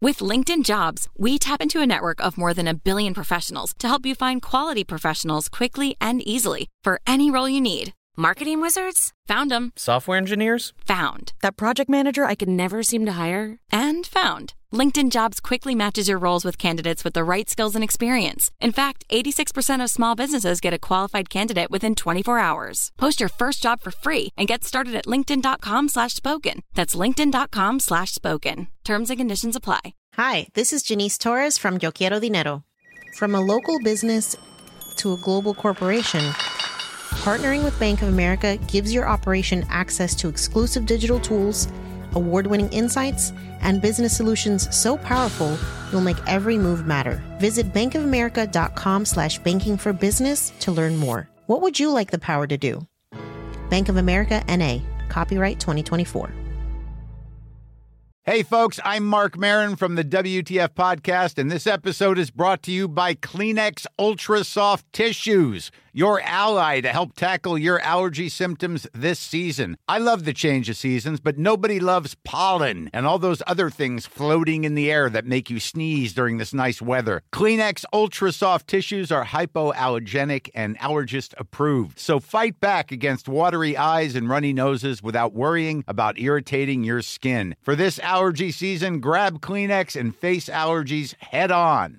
With LinkedIn Jobs, we tap into a network of more than 1 billion professionals to help you find quality professionals quickly and easily for any role you need. Marketing wizards? Found them. Software engineers? Found. That project manager I could never seem to hire? And found. LinkedIn Jobs quickly matches your roles with candidates with the right skills and experience. In fact, 86% of small businesses get a qualified candidate within 24 hours. Post your first job for free and get started at linkedin.com/spoken. That's linkedin.com/spoken. Terms and conditions apply. Hi, this is Janice Torres from Yo Quiero Dinero. From a local business to a global corporation, partnering with Bank of America gives your operation access to exclusive digital tools, award-winning insights, and business solutions so powerful, you'll make every move matter. Visit bankofamerica.com/banking for business to learn more. What would you like the power to do? Bank of America, N.A., copyright 2024. Hey folks, I'm Mark Maron from the WTF Podcast, and this episode is brought to you by Kleenex Ultra Soft Tissues, your ally to help tackle your allergy symptoms this season. I love the change of seasons, but nobody loves pollen and all those other things floating in the air that make you sneeze during this nice weather. Kleenex Ultra Soft Tissues are hypoallergenic and allergist approved, so fight back against watery eyes and runny noses without worrying about irritating your skin. For this allergy season, grab Kleenex and face allergies head on.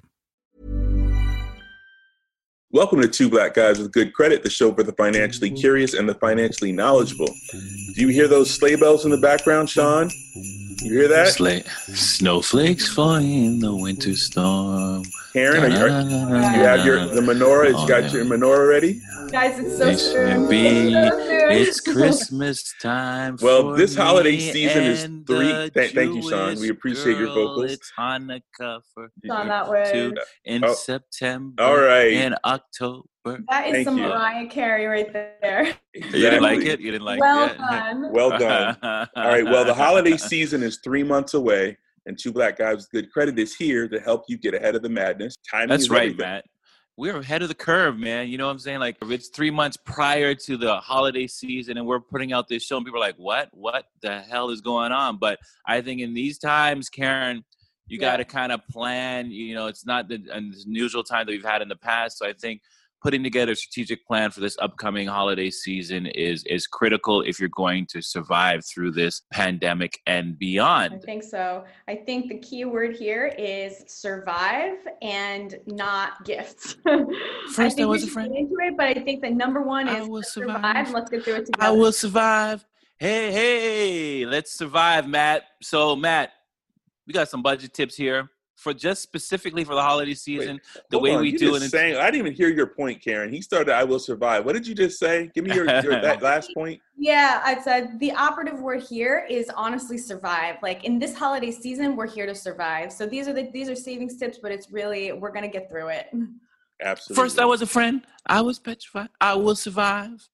Welcome to Two Black Guys with Good Credit, the show for the financially curious and the financially knowledgeable. Do you hear those sleigh bells in the background, Sean? You hear that? Snowflakes falling in the winter storm. Karen, you have the menorah? You got your menorah ready? Guys, it's so true. It's Christmas time. Well, this holiday season is three. Thank you, Sean. We appreciate your vocals. It's Hanukkah for that way. In September. All right. In October. That is some Mariah Carey right there. Exactly. You didn't like it? You didn't like it? Well done. Well done. All right. Well, the holiday season is 3 months away, and Two Black Guys with Good Credit is here to help you get ahead of the madness. That's right, Matt. We're ahead of the curve, man. You know what I'm saying? Like, it's 3 months prior to the holiday season, and we're putting out this show, and people are like, what? What the hell is going on? But I think in these times, Karen, you got to kind of plan. You know, it's not the unusual time that we've had in the past. So I think putting together a strategic plan for this upcoming holiday season is critical if you're going to survive through this pandemic and beyond. I think so. I think the key word here is survive and not gifts. First, I was a friend. Get into it, but I think the number one is survive. Let's get through it together. I will survive. Hey, let's survive, Matt. So, Matt, we got some budget tips here. For just specifically for the holiday season, the way we do it. I didn't even hear your point, Karen. He started, I will survive. What did you just say? Give me your that last point. Yeah, I said the operative word here is honestly survive. Like in this holiday season, we're here to survive. So these are savings tips, but it's really, we're going to get through it. Absolutely. First, I was a friend. I was petrified. I will survive.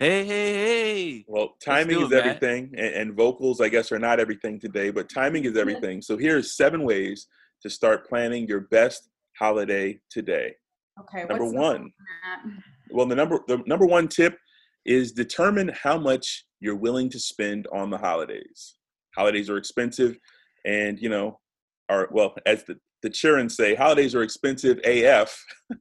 Hey. Well, timing is everything. And vocals, I guess, are not everything today, but timing is everything. So here's 7 ways to start planning your best holiday today. Okay. Number one. Well, the number one tip is determine how much you're willing to spend on the holidays. Holidays are expensive, and as the children say, holidays are expensive AF.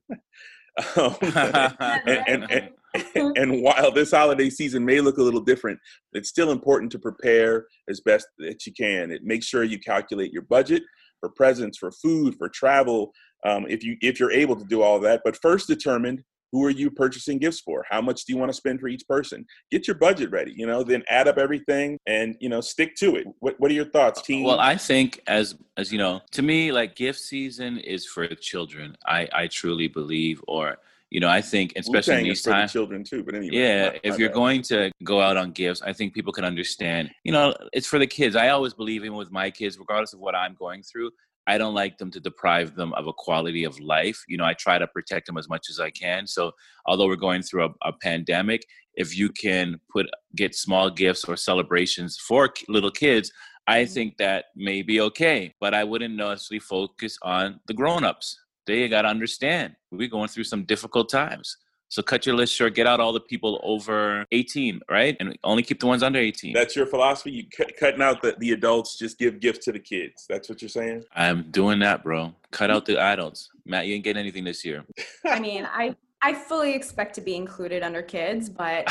And while this holiday season may look a little different, it's still important to prepare as best that you can. Make sure you calculate your budget for presents, for food, for travel, if you're able to do all that. But first determine, who are you purchasing gifts for? How much do you want to spend for each person? Get your budget ready, then add up everything and, stick to it. What are your thoughts, team? Well, I think as you know, to me, like gift season is for children. I truly believe, I think, especially in these times, for the children too. But anyway, yeah, if you're going to go out on gifts, I think people can understand. It's for the kids. I always believe, even with my kids, regardless of what I'm going through, I don't like them to deprive them of a quality of life. I try to protect them as much as I can. So, although we're going through a pandemic, if you can get small gifts or celebrations for little kids, I think that may be okay. But I wouldn't necessarily focus on the grown-ups. They got to understand we're going through some difficult times. So cut your list short. Get out all the people over 18, right? And only keep the ones under 18. That's your philosophy? You cutting out the adults, just give gifts to the kids. That's what you're saying? I'm doing that, bro. Cut out the adults. Matt, you ain't getting anything this year. I mean, I fully expect to be included under kids, but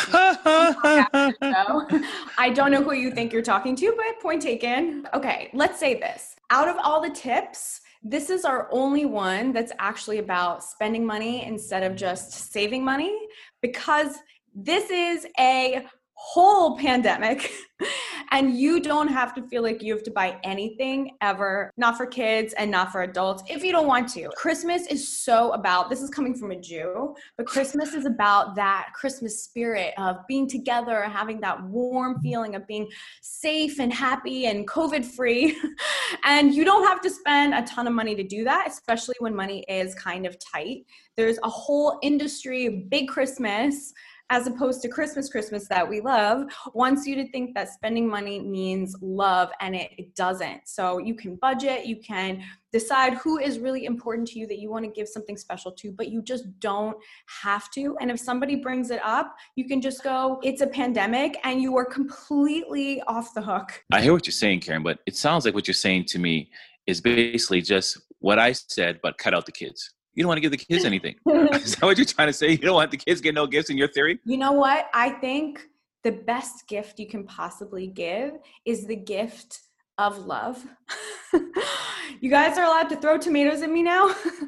I don't know who you think you're talking to, but point taken. Okay, let's say this. Out of all the tips, this is our only one that's actually about spending money instead of just saving money, because this is a whole pandemic and you don't have to feel like you have to buy anything ever, not for kids and not for adults, if you don't want to. Christmas is so about, this is coming from a Jew, but Christmas is about that Christmas spirit of being together, having that warm feeling of being safe and happy and COVID free. And you don't have to spend a ton of money to do that, especially when money is kind of tight. There's a whole industry, Big Christmas, as opposed to Christmas that we love, wants you to think that spending money means love, and it doesn't. So you can budget, you can decide who is really important to you that you want to give something special to, but you just don't have to. And if somebody brings it up, you can just go, it's a pandemic, and you are completely off the hook. I hear what you're saying, Karen, but it sounds like what you're saying to me is basically just what I said, but cut out the kids. You don't want to give the kids anything. Is that what you're trying to say? You don't want the kids get no gifts in your theory? You know what? I think the best gift you can possibly give is the gift of love. You guys are allowed to throw tomatoes at me now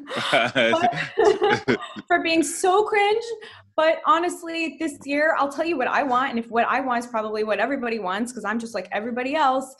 for being so cringe. But honestly, this year, I'll tell you what I want. And if what I want is probably what everybody wants, because I'm just like everybody else.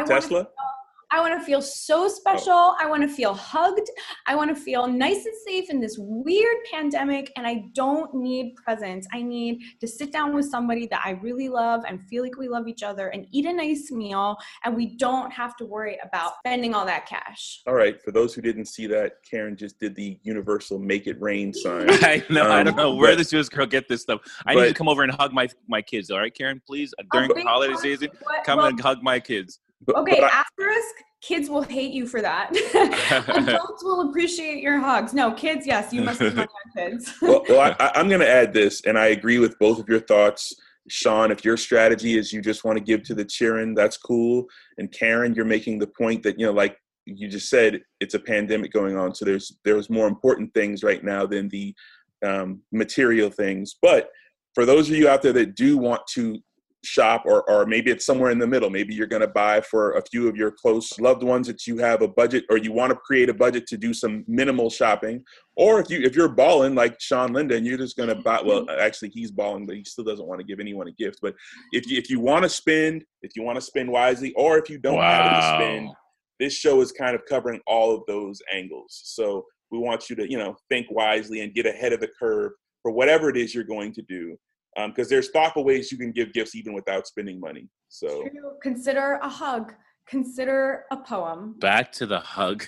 I want to feel so special. I want to feel hugged. I want to feel nice and safe in this weird pandemic. And I don't need presents. I need to sit down with somebody that I really love and feel like we love each other and eat a nice meal. And we don't have to worry about spending all that cash. All right. For those who didn't see that, Karen just did the universal make it rain sign. I know. I don't know where the Jewish girl get this stuff. I need to come over and hug my kids. All right, Karen, please. During the holiday season, come and hug my kids. Okay, asterisk, kids will hate you for that. Adults will appreciate your hugs. No, kids, yes, you must hug your kids. Well, I'm going to add this, and I agree with both of your thoughts. Sean, if your strategy is you just want to give to the cheering, that's cool. And Karen, you're making the point that, like you just said, it's a pandemic going on. So there's more important things right now than the material things. But for those of you out there that do want to shop, or maybe it's somewhere in the middle. Maybe you're going to buy for a few of your close loved ones that you have a budget, or you want to create a budget to do some minimal shopping. Or if you're balling like Sean Linda and you're just going to buy, well, actually he's balling, but he still doesn't want to give anyone a gift. But if you want to spend wisely, or if you don't have it to spend, this show is kind of covering all of those angles. So we want you to, think wisely and get ahead of the curve for whatever it is you're going to do. Because there's thoughtful ways you can give gifts even without spending money. So consider a hug. Consider a poem. Back to the hug.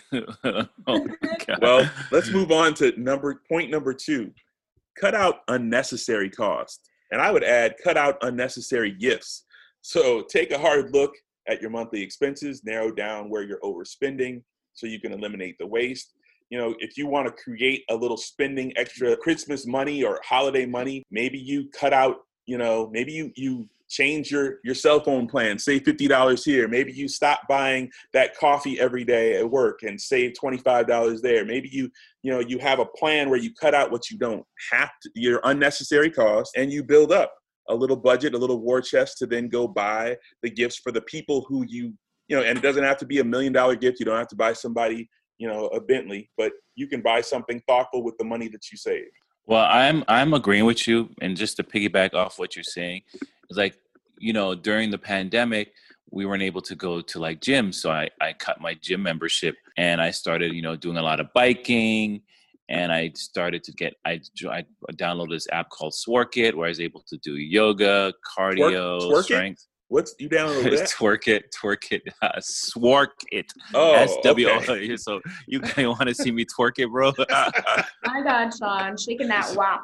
Well, let's move on to point number 2. Cut out unnecessary cost. And I would add, cut out unnecessary gifts. So take a hard look at your monthly expenses, narrow down where you're overspending so you can eliminate the waste. If you want to create a little spending extra Christmas money or holiday money, maybe you cut out, maybe you change your cell phone plan, save $50 here. Maybe you stop buying that coffee every day at work and save $25 there. Maybe you have a plan where you cut out what you don't have to, your unnecessary costs, and you build up a little budget, a little war chest to then go buy the gifts for the people who and it doesn't have to be $1 million gift. You don't have to buy somebody a Bentley, but you can buy something thoughtful with the money that you save. Well, I'm agreeing with you. And just to piggyback off what you're saying, it's like, during the pandemic, we weren't able to go to like gyms. So I cut my gym membership and I started, doing a lot of biking, and I started to I downloaded this app called Sworkit where I was able to do yoga, cardio, strength. What's you download that? Twerk it, Sworkit. Oh, SWO. okay. So you want to see me twerk it, bro? My God, Sean, shaking that wow.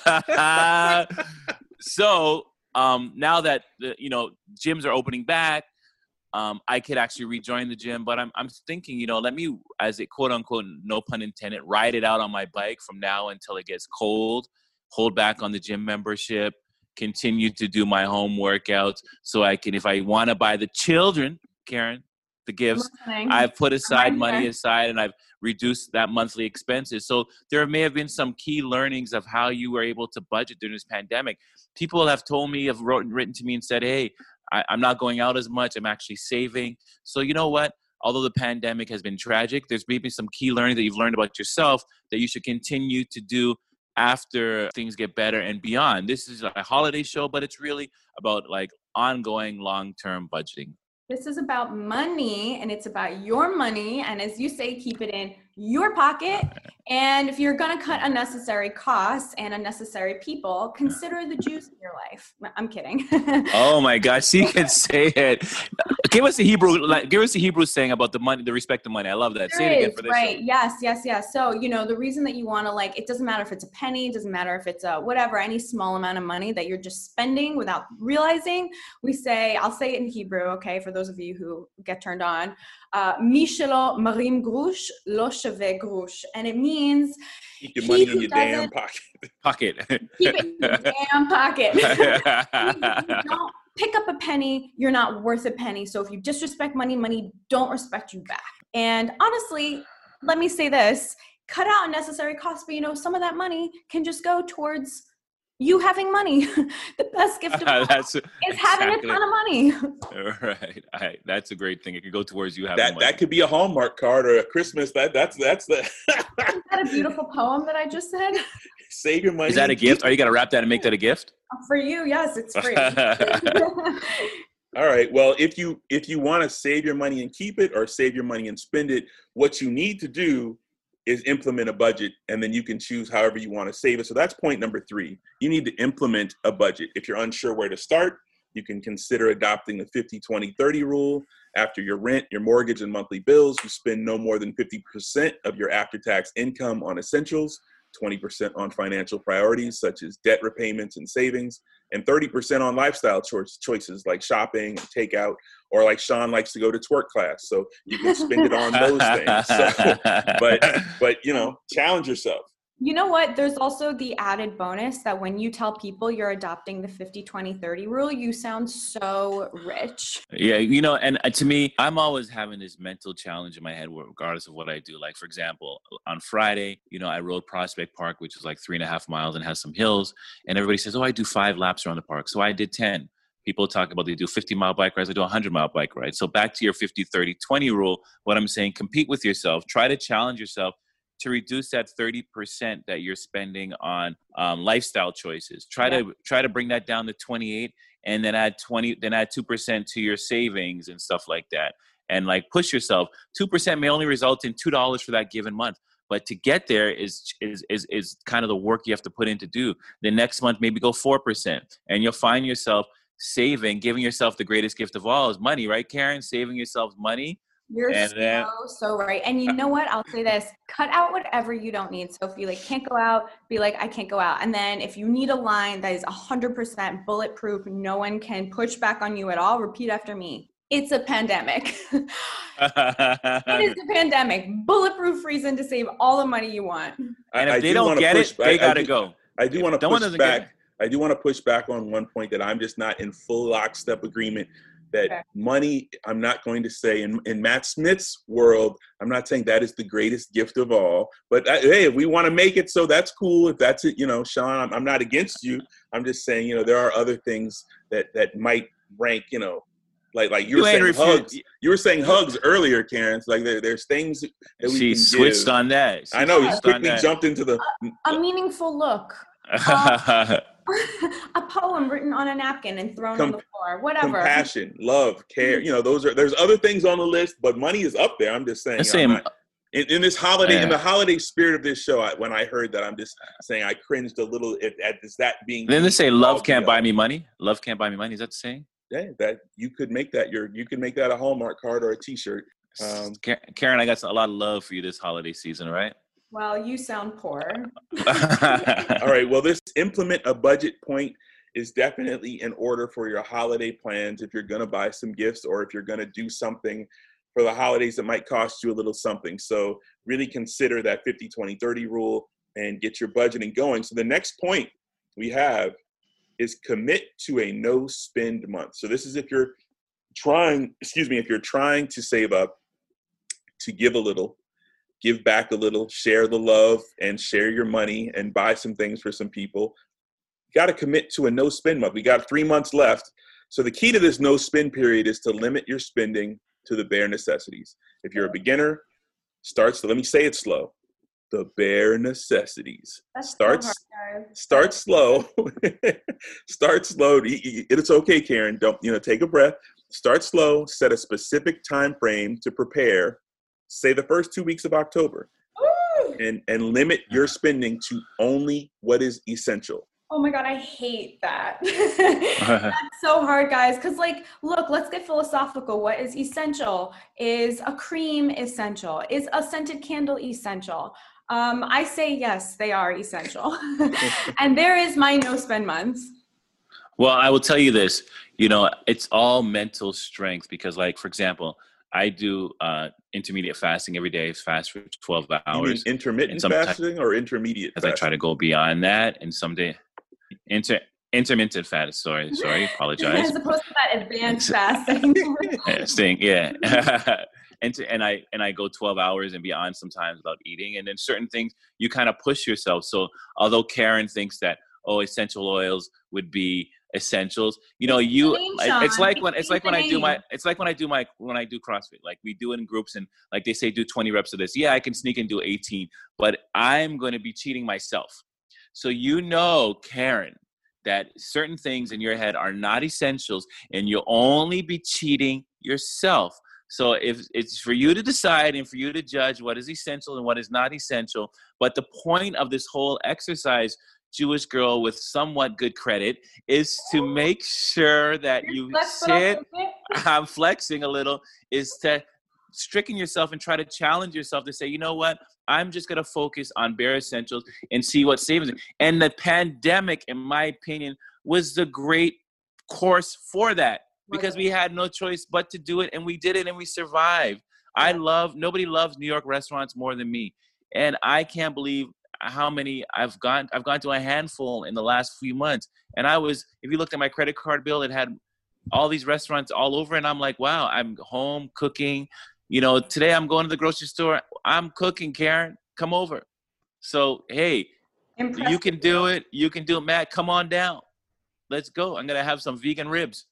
So now that gyms are opening back, I could actually rejoin the gym. But I'm thinking, you know, let me, as a quote unquote, no pun intended, ride it out on my bike from now until it gets cold, hold back on the gym membership, continue to do my home workouts so I can, if I want to buy the children, Karen, the gifts, I've put money aside, and I've reduced that monthly expenses. So there may have been some key learnings of how you were able to budget during this pandemic. People have told me, have written to me and said, hey, I'm not going out as much. I'm actually saving. So you know what? Although the pandemic has been tragic, there's maybe some key learning that you've learned about yourself that you should continue to do after things get better and beyond. This is a holiday show, but it's really about like ongoing long-term budgeting. This is about money, and it's about your money. And as you say, keep it in your pocket. And if you're going to cut unnecessary costs and unnecessary people, consider the Jews in your life. I'm kidding. Oh my gosh, she can say it. Give us the Hebrew saying about the money, the respect of money. I love that. Say it again for this. Right. Yes. So, you know, the reason that you want to, like, it doesn't matter if it's a penny, it doesn't matter if it's a whatever, any small amount of money that you're just spending without realizing. I'll say it in Hebrew, okay, for those of you who get turned on. Mi shelo marim grush lo shave grush. And it means keep your money in your damn pocket. Keep it in your damn pocket. You don't pick up a penny, you're not worth a penny. So if you disrespect money, money don't respect you back. And honestly, let me say this, cut out unnecessary costs, but you know, some of that money can just go towards you having money. The best gift of all is having a ton of money. Right. That's a great thing. It could go towards you having money. That could be a Hallmark card or a Christmas. That's the. Isn't that a beautiful poem that I just said? Save your money. Is that a gift? Are you gonna wrap that and make that a gift? For you, yes, it's free. All right. Well, if you want to save your money and keep it, or save your money and spend it, what you need to do is implement a budget, and then you can choose however you want to save it. So that's point number 3. You need to implement a budget. If you're unsure where to start, you can consider adopting the 50-20-30 rule. After your rent, your mortgage, and monthly bills, you spend no more than 50% of your after-tax income on essentials, 20% on financial priorities such as debt repayments and savings, and 30% on lifestyle choices like shopping and takeout, or like Sean likes to go to twerk class. So you can spend it on those things. So, but you know, challenge yourself. You know what? There's also the added bonus that when you tell people you're adopting the 50-20-30 rule, you sound so rich. Yeah, you know, and to me, I'm always having this mental challenge in my head regardless of what I do. Like, for example, on Friday, you know, I rode Prospect Park, which is like 3.5 miles and has some hills. And everybody says, oh, I do 5 laps around the park. So I did 10. People talk about they do 50-mile bike rides. I do 100-mile bike rides. So back to your 50-30-20 rule, what I'm saying, compete with yourself. Try to challenge yourself to reduce that 30% that you're spending on lifestyle choices. Try to bring that down to 28, and then add 2% to your savings and stuff like that. And like push yourself. 2% may only result in $2 for that given month. But to get there is kind of the work you have to put in to do. The next month, maybe go 4%, and you'll find yourself saving, giving yourself the greatest gift of all is money, right, Karen? Saving yourself money. You're so right. And you know what? I'll say this, cut out whatever you don't need. So if you like can't go out, be like, I can't go out. And then if you need a line that is 100% bulletproof, no one can push back on you at all, repeat after me. It's a pandemic. It is a pandemic. Bulletproof reason to save all the money you want. And if they don't get it, they got to go. I do want to push back. I do want to push back on one point that I'm just not in full lockstep agreement that money, I'm not going to say in Matt Smith's world, I'm not saying that is the greatest gift of all, but hey, if we want to make it so, that's cool. If that's it, you know, Sean, I'm not against you. I'm just saying, you know, there are other things that might rank, you know, like you were saying hugs. You were saying hugs earlier, Karen. It's like there's things that we She can switched give. on that. I know, you quickly jumped into the... A meaningful look. A poem written on a napkin and thrown on the floor, whatever. Compassion, love, care. You know, there's other things on the list, but money is up there. I'm just saying. In this holiday, in the holiday spirit of this show, when I heard that, I'm just saying I cringed a little at that being. Then they say, "Love can't buy me money." Love can't buy me money. Is that the saying? Yeah, that you could make that a Hallmark card or a T-shirt. Karen, I got a lot of love for you this holiday season, right? Well, you sound poor. All right. Well, this implement a budget point is definitely in order for your holiday plans. If you're going to buy some gifts, or if you're going to do something for the holidays that might cost you a little something. So really consider that 50-20-30 rule and get your budgeting going. So the next point we have is commit to a no spend month. So this is if you're trying to save up, to give a little, give back a little, share the love and share your money and buy some things for some people. You got to commit to a no spend month. We got 3 months left. So the key to this no spend period is to limit your spending to the bare necessities. If you're a beginner, let me say it slow. The bare necessities. Start slow. Start slow. It's okay, Karen. Don't, take a breath. Start slow. Set a specific time frame to prepare. Say the first 2 weeks of October. And limit your spending to only what is essential. Oh my God, I hate that. That's so hard, guys. Because look, let's get philosophical. What is essential? Is a cream essential? Is a scented candle essential? I say yes, they are essential. And there is my no spend month. Well, I will tell you this, it's all mental strength because for example, I do intermediate fasting every day. Fast for 12 hours. You mean intermittent fasting or intermediate fasting? I try to go beyond that, and someday intermittent fast. Sorry, apologize. As opposed to that advanced fasting. Yeah. And I go 12 hours and beyond sometimes without eating. And then certain things you kind of push yourself. So although Karen thinks that essential oils would be essentials, it's like when I do CrossFit. Like we do it in groups, and like they say do 20 reps of this. Yeah, I can sneak and do 18, but I'm going to be cheating myself. So Karen, that certain things in your head are not essentials, and you'll only be cheating yourself. So if it's for you to decide and for you to judge what is essential and what is not essential. But the point of this whole exercise, Jewish girl with somewhat good credit, is to make sure that you sit, I'm flexing a little, is to stricken yourself and try to challenge yourself to say, you know what? I'm just going to focus on bare essentials and see what saves it. And the pandemic, in my opinion, was the great course for that. Because we had no choice but to do it, and we did it, and we survived. Nobody loves New York restaurants more than me, and I can't believe how many I've gone to a handful in the last few months. And if you looked at my credit card bill, it had all these restaurants all over, and I'm like, wow, I'm home cooking. Today I'm going to the grocery store. I'm cooking, Karen. Come over. So hey, you can do it. You can do it, Matt. Come on down. Let's go. I'm gonna have some vegan ribs.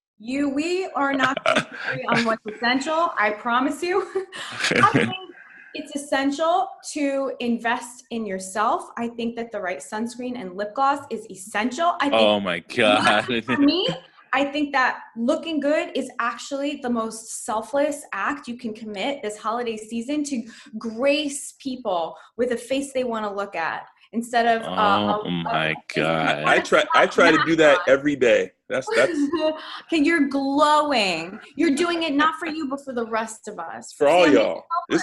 We are not going to agree on what's essential. I promise you. I think it's essential to invest in yourself. I think that the right sunscreen and lip gloss is essential. Oh my God. For me, I think that looking good is actually the most selfless act you can commit this holiday season, to grace people with a face they want to look at. Instead of my God, I try to do that every day. That's okay. You're glowing. You're doing it not for you, but for the rest of us. For all y'all.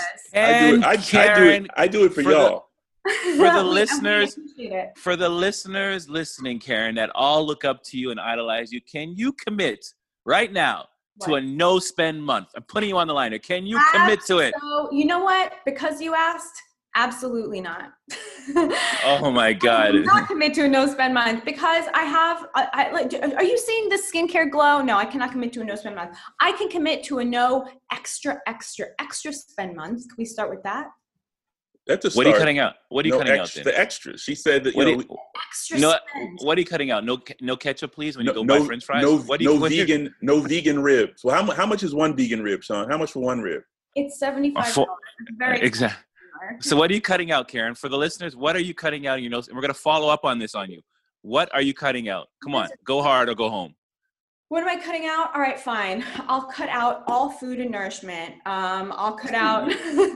I do it for y'all. For the listeners, for the listeners listening, Karen, that all look up to you and idolize you, can you commit right now to a no spend month? I'm putting you on the line. Can you commit to it? So you know what? Because you asked. Absolutely not. Oh my God. I do not commit to a no spend month because are you seeing the skincare glow? No, I cannot commit to a no spend month. I can commit to a no extra spend month. Can we start with that? That's a start. What are you cutting out? What are you cutting out then? The extras. She said that, extra spend. What are you cutting out? No ketchup, please, when you go buy French fries? No vegan ribs. Well, how much is one vegan rib, Sean? How much for one rib? It's $75. Very exactly. So what are you cutting out, Karen? For the listeners, what are you cutting out in your nose? And we're going to follow up on this on you. What are you cutting out? Come on, go hard or go home. What am I cutting out? All right, fine. I'll cut out all food and nourishment. I'll cut out.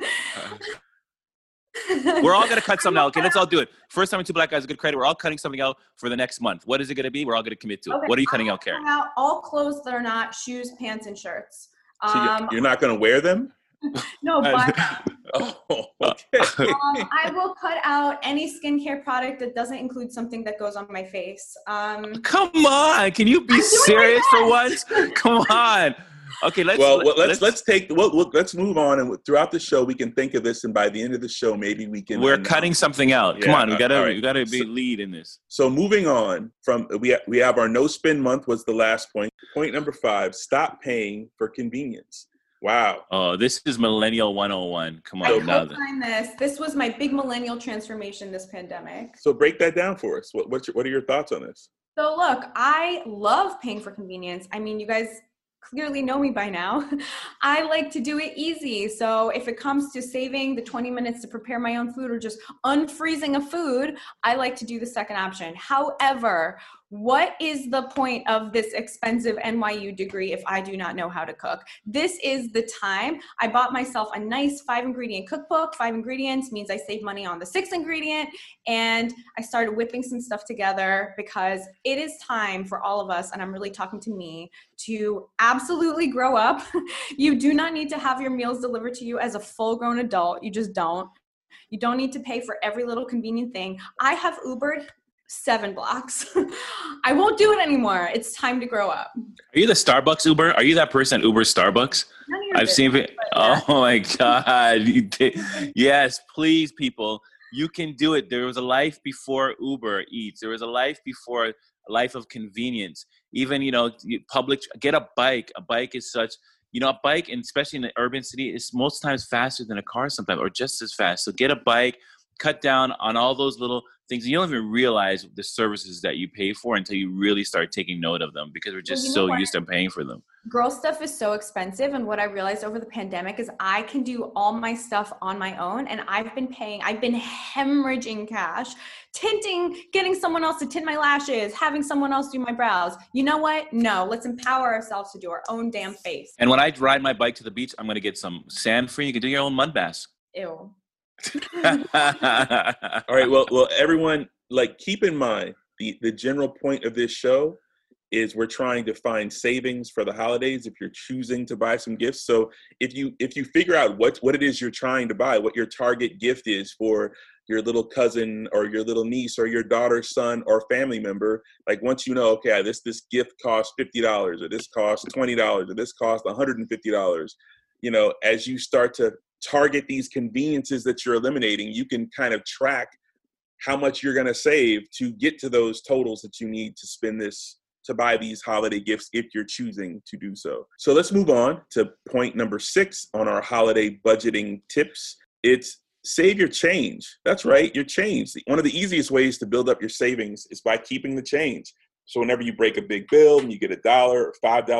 We're all going to cut something out. Okay, let's all do it. First time in Two Black Guys, good credit. We're all cutting something out for the next month. What is it going to be? We're all going to commit to it. Okay, what are you cutting out, Karen? Cut out all clothes that are not shoes, pants, and shirts. So you're not going to wear them? No, but Oh, okay. I will cut out any skincare product that doesn't include something that goes on my face. Come on, can you be serious for once? Come on. Okay, let's move on, and throughout the show we can think of this, and by the end of the show maybe we can. We're cutting something out. Come on, we gotta be lead in this. So moving on from we have our no spend month was the last point. Point number 5: stop paying for convenience. Wow. Oh, this is Millennial 101. Come on, I co-sign this. This was my big millennial transformation this pandemic. So break that down for us. What are your thoughts on this? So look, I love paying for convenience. I mean, you guys clearly know me by now. I like to do it easy. So if it comes to saving the 20 minutes to prepare my own food or just unfreezing a food, I like to do the second option. However, what is the point of this expensive NYU degree if I do not know how to cook? This is the time. I bought myself a nice 5-ingredient cookbook. 5 ingredients means I save money on the 6th ingredient. And I started whipping some stuff together because it is time for all of us, and I'm really talking to me, to absolutely grow up. You do not need to have your meals delivered to you as a full-grown adult. You just don't. You don't need to pay for every little convenient thing. I have Ubered 7 blocks. I won't do it anymore. It's time to grow up. Are you the Starbucks Uber? Are you that person Uber Starbucks? I've seen it. Yeah. Oh my God. Yes, please, people. You can do it. There was a life before Uber Eats. There was a life before a life of convenience. Even, get a bike. A bike is such, a bike, and especially in the urban city, is most times faster than a car sometimes, or just as fast. So get a bike, cut down on all those little things. You don't even realize the services that you pay for until you really start taking note of them, because we're just so used to paying for them. Girl stuff is so expensive. And what I realized over the pandemic is I can do all my stuff on my own. And I've been hemorrhaging cash, tinting, getting someone else to tint my lashes, having someone else do my brows. You know what? No, let's empower ourselves to do our own damn face. And when I ride my bike to the beach, I'm going to get some sand free. You can do your own mud baths. Ew. All right. Well, everyone, keep in mind the general point of this show is we're trying to find savings for the holidays if you're choosing to buy some gifts. So if you figure out what it is you're trying to buy, what your target gift is for your little cousin or your little niece or your daughter's son or family member, once you know, okay, this gift costs $50 or this costs $20 or this costs $150, as you start to target these conveniences that you're eliminating, you can kind of track how much you're going to save to get to those totals that you need to buy these holiday gifts if you're choosing to do so. So let's move on to point number 6 on our holiday budgeting tips. It's save your change. That's right, your change. One of the easiest ways to build up your savings is by keeping the change. So whenever you break a big bill and you get $1 or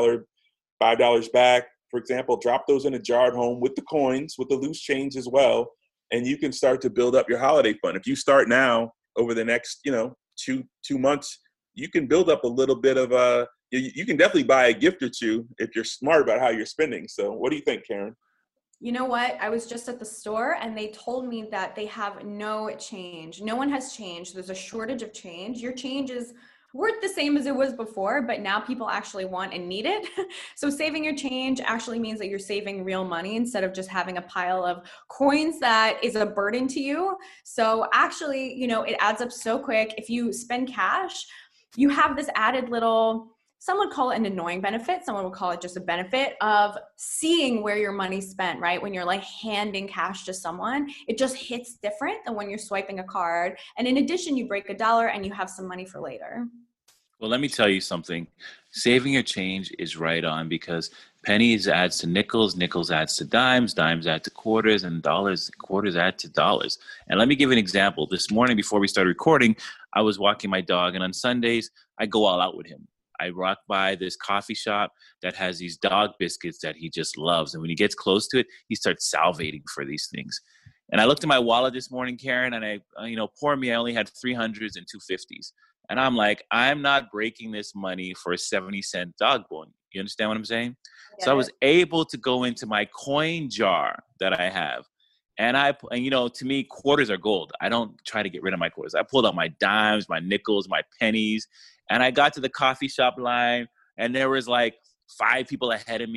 $5 back, for example, drop those in a jar at home with the coins, with the loose change as well, and you can start to build up your holiday fund. If you start now, over the next, 2 months, you can build up a little bit of you can definitely buy a gift or two if you're smart about how you're spending. So what do you think, Karen? You know what? I was just at the store and they told me that they have no change. No one has change. There's a shortage of change. Your change is worth the same as it was before, but now people actually want and need it. So saving your change actually means that you're saving real money instead of just having a pile of coins that is a burden to you. So actually, it adds up so quick. If you spend cash, you have this added little, some would call it an annoying benefit. Someone would call it just a benefit of seeing where your money's spent, right? When you're handing cash to someone, it just hits different than when you're swiping a card. And in addition, you break $1 and you have some money for later. Well, let me tell you something. Saving your change is right on, because pennies adds to nickels, nickels adds to dimes, dimes add to quarters, and quarters add to dollars. And let me give you an example. This morning before we started recording, I was walking my dog, and on Sundays, I go all out with him. I walk by this coffee shop that has these dog biscuits that he just loves. And when he gets close to it, he starts salivating for these things. And I looked at my wallet this morning, Karen, and poor me, I only had 300s and 250s. And I'm like, I'm not breaking this money for a 70-cent dog bone. You understand what I'm saying? Yeah. So I was able to go into my coin jar that I have. And to me, quarters are gold. I don't try to get rid of my quarters. I pulled out my dimes, my nickels, my pennies. And I got to the coffee shop line, and there was 5 people ahead of me.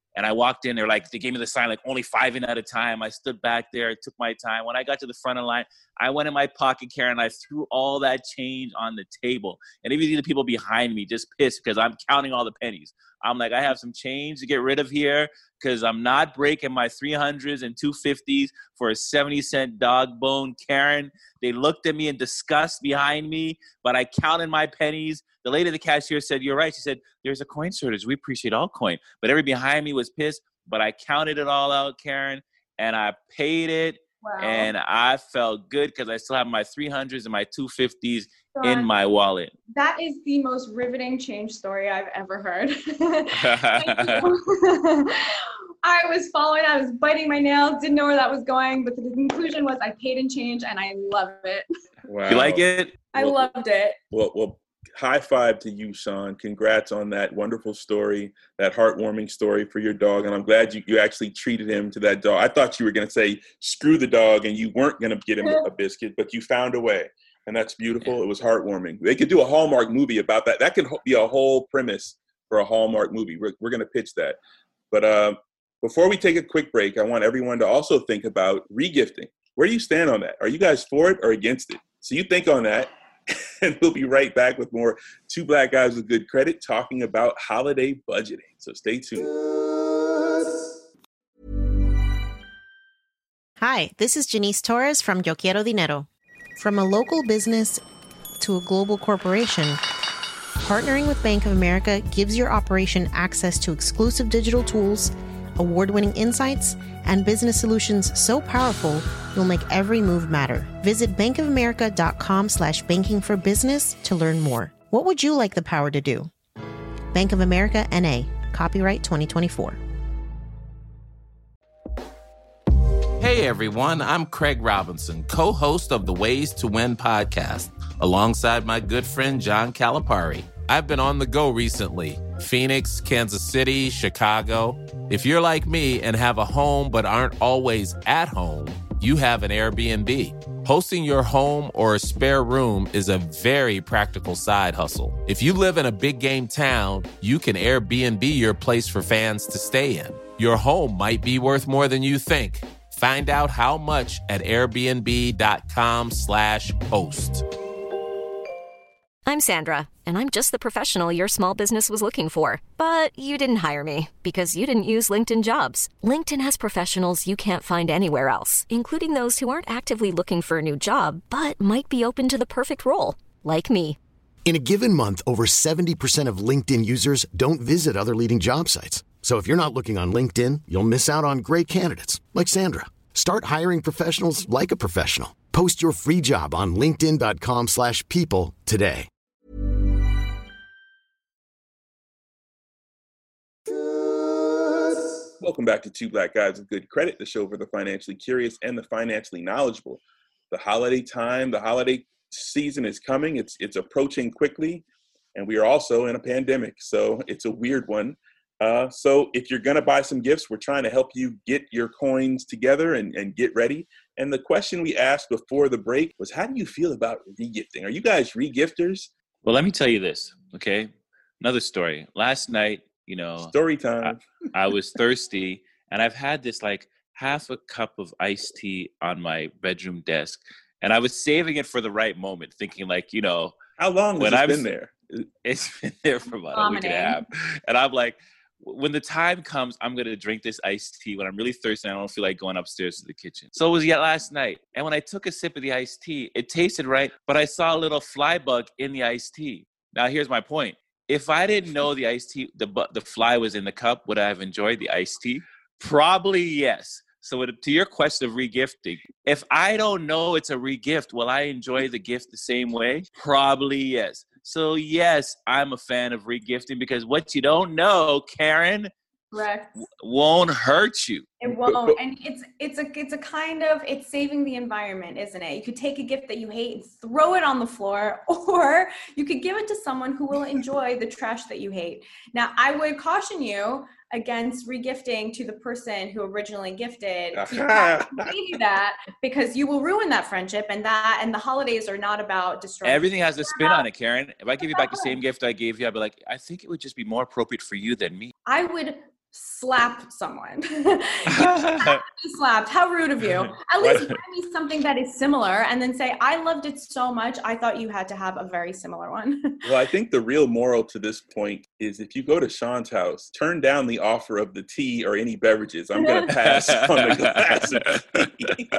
And I walked in, they gave me the sign, like only 5 in at a time. I stood back there, took my time. When I got to the front of the line, I went in my pocket, Karen, I threw all that change on the table. And even the people behind me just pissed because I'm counting all the pennies. I'm like, I have some change to get rid of here because I'm not breaking my 300s and 250s for a 70-cent dog bone. Karen, they looked at me in disgust behind me, but I counted my pennies. The lady at the cashier said, you're right. She said, there's a coin shortage. We appreciate all coin. But everybody behind me was pissed, but I counted it all out, Karen, and I paid it. Wow. And I felt good because I still have my 300s and my 250s in my wallet. That is the most riveting change story I've ever heard. I was following, I was biting my nails, didn't know where that was going, but the conclusion was I paid in change and I love it. Wow. You like it? I loved it. Well, high five to you, Sean. Congrats on that wonderful story, that heartwarming story for your dog. And I'm glad you actually treated him to that dog. I thought you were going to say, screw the dog, and you weren't going to get him a biscuit, but you found a way. And that's beautiful. It was heartwarming. They could do a Hallmark movie about that. That could be a whole premise for a Hallmark movie. We're going to pitch that. But before we take a quick break, I want everyone to also think about regifting. Where do you stand on that? Are you guys for it or against it? So you think on that. And we'll be right back with more Two Black Guys with Good Credit talking about holiday budgeting. So stay tuned. Hi, this is Janice Torres from Yo Quiero Dinero. From a local business to a global corporation, partnering with Bank of America gives your operation access to exclusive digital tools, award-winning insights, and business solutions so powerful, you'll make every move matter. Visit bankofamerica.com/banking for business to learn more. What would you like the power to do? Bank of America, N.A., copyright 2024. Hey everyone, I'm Craig Robinson, co-host of the Ways to Win podcast, alongside my good friend John Calipari. I've been on the go recently. Phoenix, Kansas City, Chicago. If you're like me and have a home but aren't always at home, you have an Airbnb. Hosting your home or a spare room is a very practical side hustle. If you live in a big game town, you can Airbnb your place for fans to stay in. Your home might be worth more than you think. Find out how much at airbnb.com/host. I'm Sandra, and I'm just the professional your small business was looking for. But you didn't hire me because you didn't use LinkedIn Jobs. LinkedIn has professionals you can't find anywhere else, including those who aren't actively looking for a new job, but might be open to the perfect role, like me. In a given month, over 70% of LinkedIn users don't visit other leading job sites. So if you're not looking on LinkedIn, you'll miss out on great candidates like Sandra. Start hiring professionals like a professional. Post your free job on linkedin.com/people today. Welcome back to Two Black Guys with Good Credit, the show for the financially curious and the financially knowledgeable. The holiday time, the holiday season is coming. It's approaching quickly, and we are also in a pandemic, so it's a weird one. So if you're going to buy some gifts, we're trying to help you get your coins together and get ready. And the question we asked before the break was, how do you feel about regifting? Are you guys regifters? Well, let me tell you this, okay? Another story. Last night, story time. I was thirsty, and I've had this like half a cup of iced tea on my bedroom desk, and I was saving it for the right moment, thinking like, how long has it been there? It's been there for about a week and a half, and I'm like, when the time comes, I'm going to drink this iced tea when I'm really thirsty and I don't feel like going upstairs to the kitchen. So it was yet last night. And when I took a sip of the iced tea, it tasted right, but I saw a little fly bug in the iced tea. Now, here's my point. If I didn't know the iced tea, the fly was in the cup, would I have enjoyed the iced tea? Probably yes. So to your question of regifting, if I don't know it's a regift, will I enjoy the gift the same way? Probably yes. So yes, I'm a fan of regifting because what you don't know, Karen, correct, won't hurt you. It won't, and it's a kind of, it's saving the environment, isn't it? You could take a gift that you hate and throw it on the floor, or you could give it to someone who will enjoy the trash that you hate. Now, I would caution you against regifting to the person who originally gifted. You have to do that because you will ruin that friendship, and the holidays are not about destroying. Everything has a spin on it, Karen. If I give you back the same gift I gave you, I'd be like, I think it would just be more appropriate for you than me. I would slap someone. You slapped. How rude of you. At least buy me something that is similar and then say, I loved it so much, I thought you had to have a very similar one. Well, I think the real moral to this point is if you go to Sean's house, turn down the offer of the tea or any beverages. I'm going to pass on the glass of tea.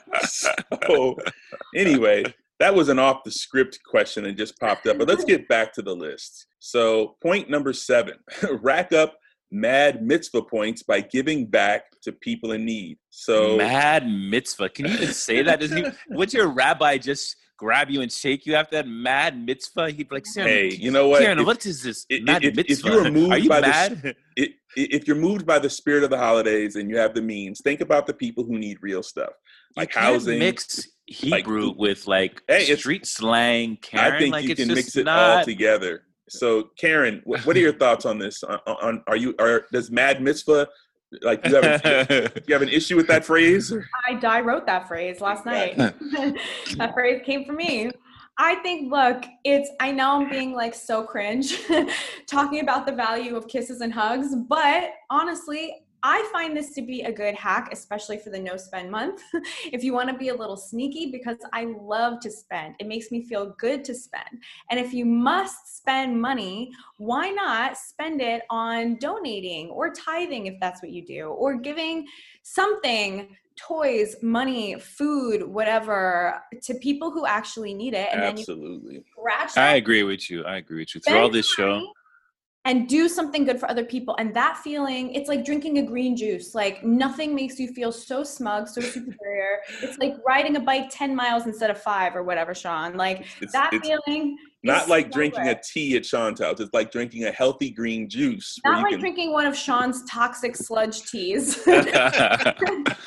So anyway, that was an off the script question that just popped up, but let's get back to the list. So point number 7, rack up mad mitzvah points by giving back to people in need. So mad mitzvah. Can you even say that? Would your rabbi just grab you and shake you after that mad mitzvah? He'd be like, hey, you know what? Karen, what is this mad mitzvah? If you are moved are you by mad? If you're moved by the spirit of the holidays and you have the means, think about the people who need real stuff, like housing. Mix Hebrew with street slang, Karen. I think like, you it's can just mix it not... all together. So, Karen, what are your thoughts on this? Does mad mitzvah, like, do you have an issue with that phrase? I wrote that phrase last night. That phrase came from me. I think, look, I know I'm being like so cringe talking about the value of kisses and hugs, but honestly, I find this to be a good hack, especially for the no spend month. If you want to be a little sneaky, because I love to spend. It makes me feel good to spend. And if you must spend money, why not spend it on donating or tithing if that's what you do, or giving something, toys, money, food, whatever, to people who actually need it. And absolutely. Then you scratch that. I agree with you. Through all this show. And do something good for other people. And that feeling, it's like drinking a green juice. Like nothing makes you feel so smug, so superior. It's like riding a bike 10 miles instead of 5 or whatever, Sean. Like it's feeling. Not like drinking a tea at Sean's house. It's like drinking a healthy green juice. Not like drinking one of Sean's toxic sludge teas. Whatever.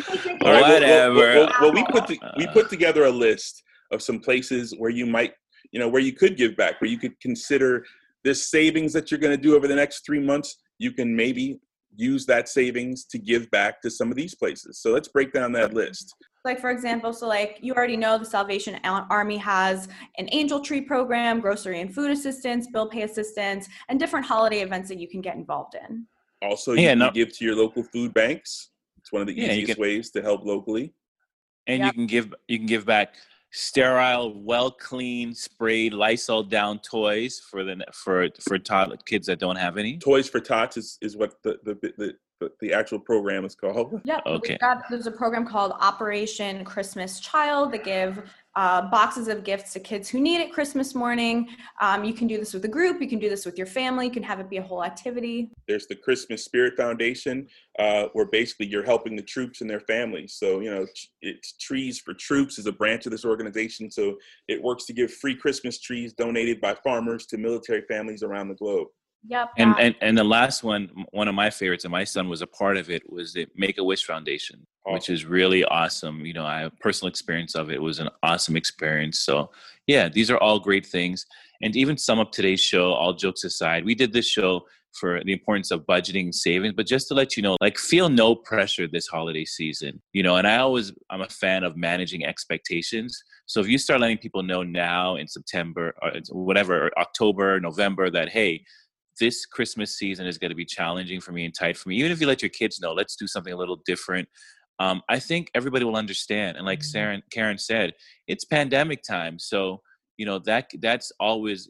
Well, we put together a list of some places where you might, where you could give back, where you could consider this savings that you're going to do over the next 3 months. You can maybe use that savings to give back to some of these places. So let's break down that list. Like, for example, so like you already know the Salvation Army has an angel tree program, grocery and food assistance, bill pay assistance, and different holiday events that you can get involved in. Also, you can give to your local food banks. It's one of the easiest ways to help locally. And you can give back sterile, well cleaned, sprayed, Lysol down toys for toddler kids that don't have any. Toys for Tots is what the actual program is called. Yeah. Okay. There's a program called Operation Christmas Child that give boxes of gifts to kids who need it Christmas morning. You can do this with a group. You can do this with your family. You can have it be a whole activity. There's the Christmas Spirit Foundation, where basically you're helping the troops and their families. So, it's Trees for Troops is a branch of this organization. So it works to give free Christmas trees donated by farmers to military families around the globe. Yep. And the last one of my favorites, and my son was a part of it, was the Make-A-Wish Foundation, which is really awesome. I have personal experience of it. It was an awesome experience. So yeah, these are all great things. And to even sum up today's show, all jokes aside, we did this show for the importance of budgeting and saving, but just to let you know, feel no pressure this holiday season, and I'm a fan of managing expectations. So if you start letting people know now in September or whatever, or October, November, that, hey, this Christmas season is going to be challenging for me and tight for me. Even if you let your kids know, let's do something a little different. I think everybody will understand. And like Karen said, it's pandemic time. So, that's always,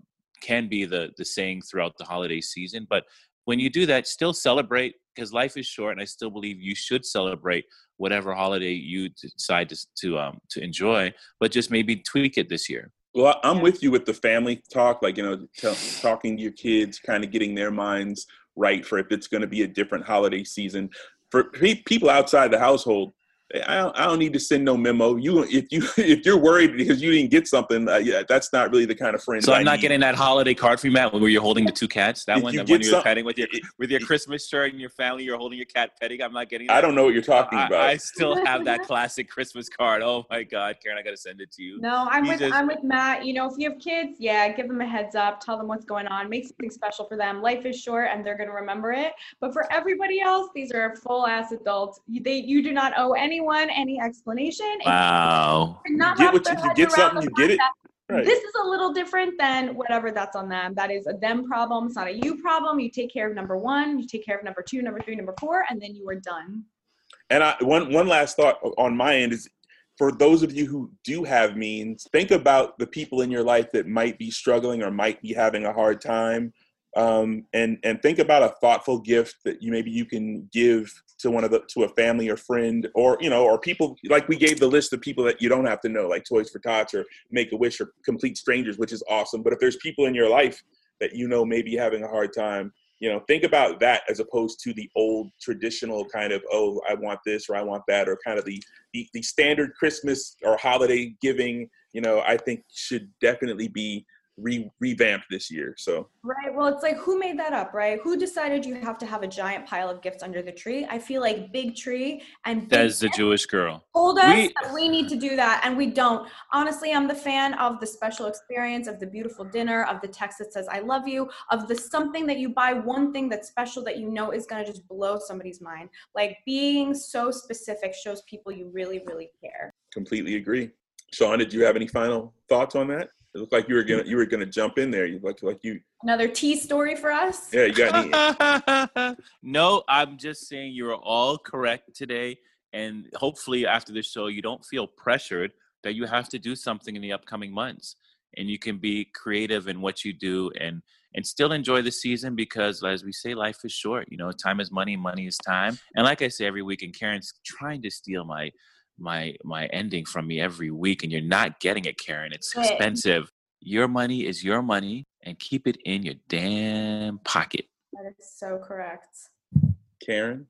can be the saying throughout the holiday season. But when you do that, still celebrate, because life is short. And I still believe you should celebrate whatever holiday you decide to enjoy, but just maybe tweak it this year. Well, I'm with you with the family talk, talking to your kids, kind of getting their minds right for if it's going to be a different holiday season. For people outside the household, I don't need to send no memo. If you're worried because you didn't get something, that's not really the kind of friend. So I'm not getting that holiday card for you, Matt, where you're holding the 2 cats. That one, you're petting with your Christmas shirt and your family, you're holding your cat petting. I'm not getting that. I don't know what you're talking about. I still have that classic Christmas card. Oh my God, Karen, I got to send it to you. No, I'm with Matt. If you have kids, give them a heads up, tell them what's going on, make something special for them. Life is short and they're going to remember it. But for everybody else, these are full ass adults. You do not owe anyone any explanation. Wow. You get something, you get it. Right. This is a little different than whatever that's on them. That is a them problem. It's not a you problem. You take care of number one, you take care of number two, number three, number four, and then you are done. And one last thought on my end is, for those of you who do have means, think about the people in your life that might be struggling or might be having a hard time. And think about a thoughtful gift that you can give to to a family or friend, or people, like we gave the list of people that you don't have to know, like Toys for Tots or Make-A-Wish or complete strangers, which is awesome. But if there's people in your life that may be having a hard time, think about that as opposed to the old traditional kind of, oh, I want this or I want that, or kind of the standard Christmas or holiday giving, I think should definitely be revamped this year. So right, well, it's like, who made that up, right? Who decided you have to have a giant pile of gifts under the tree? I feel like Big Tree and that is the Jewish girl told us that we need to do that, and we don't. Honestly, I'm the fan of the special experience, of the beautiful dinner, of the text that says I love you, of the something that you buy, one thing that's special that is going to just blow somebody's mind. Like, being so specific shows people you really, really care. Completely agree. Sean, did you have any final thoughts on that? It looked like you were gonna jump in there. You looked like you. Another tea story for us? Yeah, you got any? No, I'm just saying you are all correct today, and hopefully after this show you don't feel pressured that you have to do something in the upcoming months, and you can be creative in what you do and still enjoy the season, because as we say, life is short. Time is money, money is time, and like I say every week, and Karen's trying to steal my ending from me every week, and you're not getting it, Karen. It's expensive. Your money is your money, and keep it in your damn pocket. That is so correct. Karen?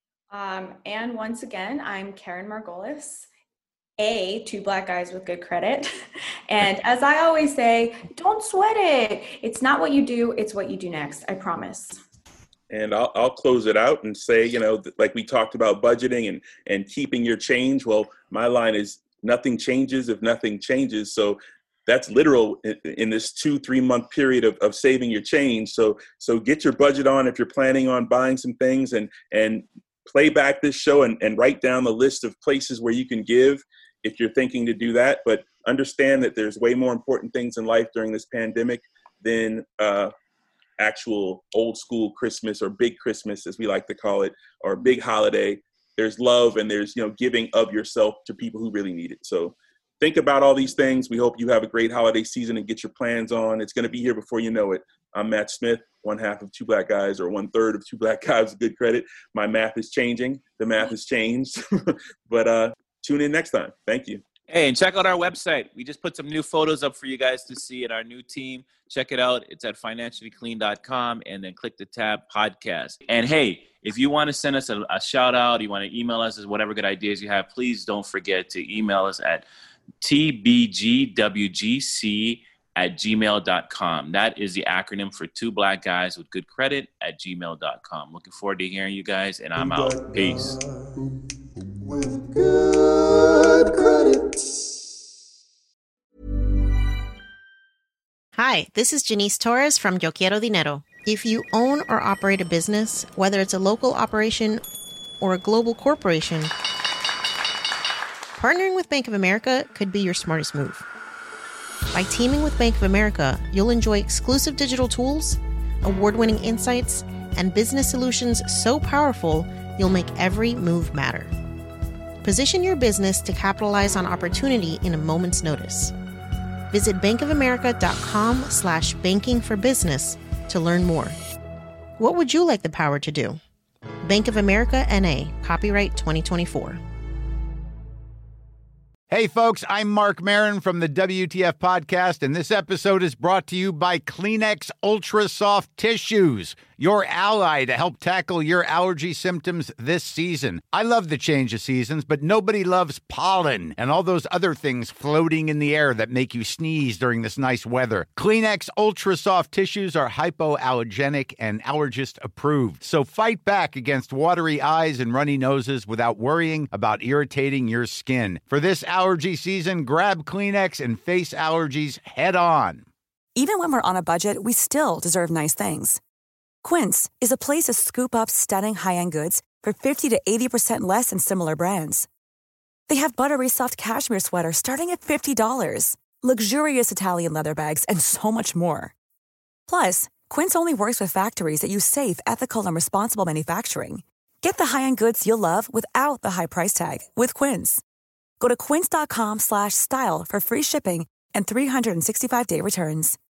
And once again, I'm Karen Margolis, two Black guys with good credit. And as I always say, don't sweat it. It's not what you do, it's what you do next. I promise. And I'll close it out and say, like we talked about budgeting and keeping your change. Well, my line is, nothing changes if nothing changes. So that's literal in this 2-3 month period of saving your change. So get your budget on if you're planning on buying some things, and play back this show and write down the list of places where you can give if you're thinking to do that. But understand that there's way more important things in life during this pandemic than actual old school Christmas, or big Christmas as we like to call it, or big holiday. There's love, and there's giving of yourself to people who really need it. So think about all these things. We hope you have a great holiday season and get your plans on. It's going to be here before you know it. I'm Matt Smith, one half of Two Black Guys, or 1/3 of Two Black Guys with good credit. My math is changing. The math has changed. But tune in next time. Thank you. Hey, and check out our website. We just put some new photos up for you guys to see, and our new team. Check it out. It's at financiallyclean.com, and then click the tab podcast. And hey, if you want to send us a shout out, you want to email us as whatever good ideas you have, please don't forget to email us at tbgwgc@gmail.com. That is the acronym for Two Black Guys with Good Credit @gmail.com. Looking forward to hearing you guys, and I'm out. Peace. With good credit. Hi, this is Janice Torres from Yo Quiero Dinero. If you own or operate a business, whether it's a local operation or a global corporation, partnering with Bank of America could be your smartest move. By teaming with Bank of America, you'll enjoy exclusive digital tools, award-winning insights, and business solutions so powerful, you'll make every move matter. Position your business to capitalize on opportunity in a moment's notice. Visit bankofamerica.com/bankingforbusiness to learn more. What would you like the power to do? Bank of America N.A., copyright 2024. Hey folks, I'm Mark Maron from the WTF Podcast, and this episode is brought to you by Kleenex Ultra Soft Tissues, your ally to help tackle your allergy symptoms this season. I love the change of seasons, but nobody loves pollen and all those other things floating in the air that make you sneeze during this nice weather. Kleenex Ultra Soft Tissues are hypoallergenic and allergist approved, so fight back against watery eyes and runny noses without worrying about irritating your skin. For this allergy season, grab Kleenex and face allergies head on. Even when we're on a budget, we still deserve nice things. Quince is a place to scoop up stunning high-end goods for 50 to 80% less than similar brands. They have buttery soft cashmere sweaters starting at $50, luxurious Italian leather bags, and so much more. Plus, Quince only works with factories that use safe, ethical, and responsible manufacturing. Get the high-end goods you'll love without the high price tag with Quince. Go to quince.com/style for free shipping and 365-day returns.